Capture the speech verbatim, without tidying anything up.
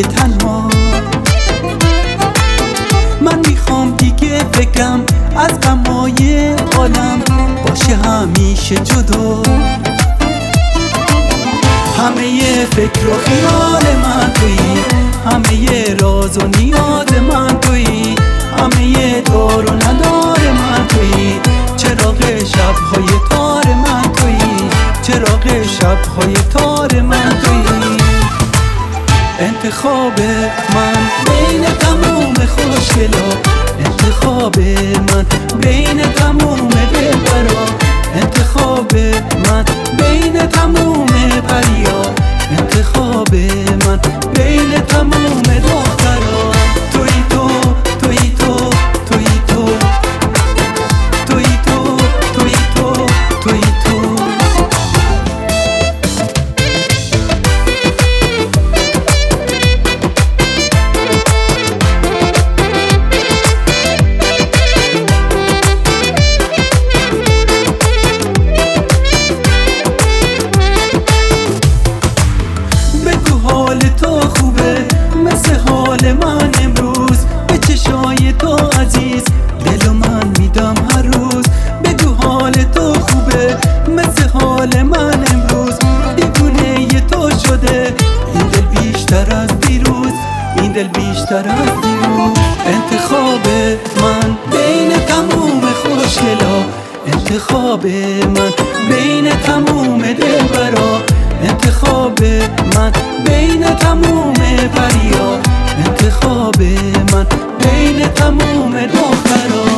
دیگه تنها. من میخوام دیگه فکرم از غمای عالم باشه همیشه جدا. همه فکر و خیال من تویی، همه راز و نیاز من تویی، همه دار و ندار من تویی، چراغ شب‌های تار من تویی، چراغ شب‌های تار من تویی. انتخاب من بین تموم خوشگلا، انتخاب من بین تموم دلبرا، انتخاب من بین تموم پریا، انتخاب من بین تموم دخترا. تویی تو، تویی تو، تویی تو، تویی تو، تویی تو، تویی تو. حال تو خوبه مثل حال من امروز، به چشای تو عزیز دل و من میدم هر روز. بگو حال تو خوبه مثل حال من امروز، دیوونه تو شده این دل بیشتر از دیروز، این دل بیشتر از دیروز. انتخاب من بین تموم خوشگلا، انتخاب من بین تموم دلبرا، انتخاب من بین تموم پریا، انتخاب من بین تموم دخترا.